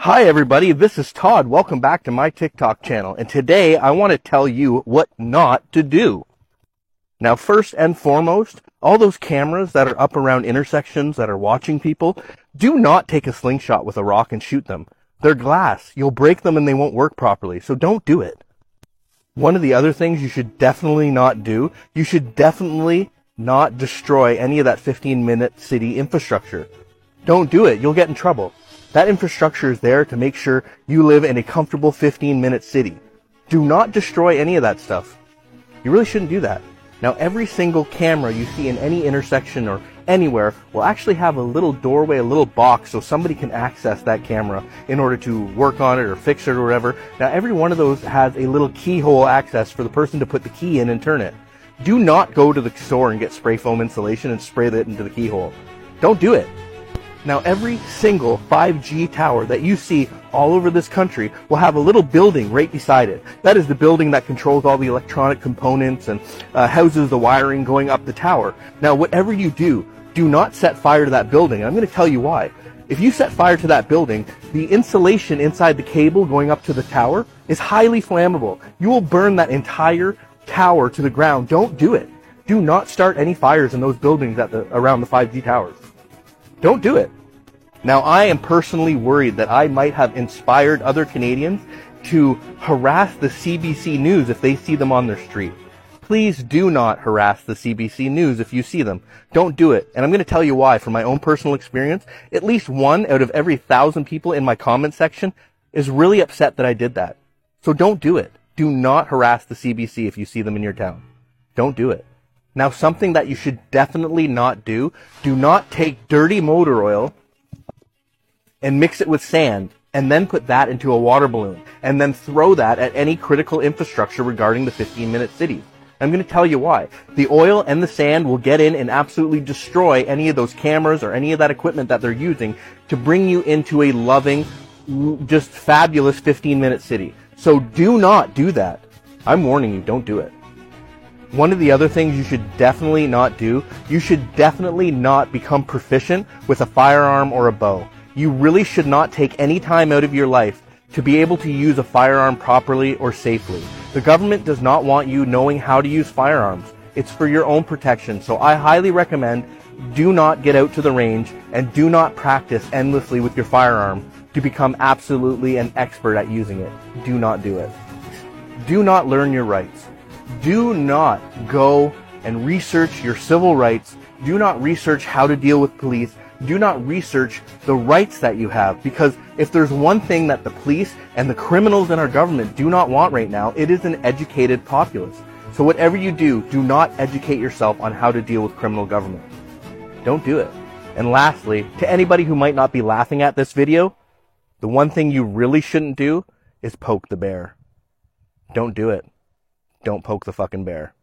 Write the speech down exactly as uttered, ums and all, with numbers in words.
Hi everybody, this is Todd. Welcome back to my TikTok channel. And today I want to tell you what not to do. Now first and foremost, all those cameras that are up around intersections that are watching people, do not take a slingshot with a rock and shoot them. They're glass. You'll break them and they won't work properly, so don't do it. One of the other things you should definitely not do, you should definitely not destroy any of that fifteen minute city infrastructure. Don't do it. You'll get in trouble. That infrastructure is there to make sure you live in a comfortable fifteen minute city. Do not destroy any of that stuff. You really shouldn't do that. Now, every single camera you see in any intersection or anywhere will actually have a little doorway, a little box, so somebody can access that camera in order to work on it or fix it or whatever. Now, every one of those has a little keyhole access for the person to put the key in and turn it. Do not go to the store and get spray foam insulation and spray that into the keyhole. Don't do it. Now, every single five G tower that you see all over this country will have a little building right beside it. That is the building that controls all the electronic components and uh, houses the wiring going up the tower. Now, whatever you do, do not set fire to that building. And I'm going to tell you why. If you set fire to that building, the insulation inside the cable going up to the tower is highly flammable. You will burn that entire tower to the ground. Don't do it. Do not start any fires in those buildings at the, around the five G towers. Don't do it. Now, I am personally worried that I might have inspired other Canadians to harass the C B C News if they see them on their street. Please do not harass the C B C News if you see them. Don't do it. And I'm going to tell you why. From my own personal experience, at least one out of every thousand people in my comment section is really upset that I did that. So don't do it. Do not harass the C B C if you see them in your town. Don't do it. Now, something that you should definitely not do, do not take dirty motor oil and mix it with sand and then put that into a water balloon and then throw that at any critical infrastructure regarding the fifteen minute cities. I'm going to tell you why. The oil and the sand will get in and absolutely destroy any of those cameras or any of that equipment that they're using to bring you into a loving, just fabulous fifteen minute city. So do not do that. I'm warning you, don't do it. One of the other things you should definitely not do, you should definitely not become proficient with a firearm or a bow. You really should not take any time out of your life to be able to use a firearm properly or safely. The government does not want you knowing how to use firearms. It's for your own protection. So I highly recommend do not get out to the range and do not practice endlessly with your firearm to become absolutely an expert at using it. Do not do it. Do not learn your rights. Do not go and research your civil rights. Do not research how to deal with police. Do not research the rights that you have, because if there's one thing that the police and the criminals in our government do not want right now, it is an educated populace. So whatever you do, do not educate yourself on how to deal with criminal government. Don't do it. And lastly, to anybody who might not be laughing at this video, the one thing you really shouldn't do is poke the bear. Don't do it. Don't poke the fucking bear.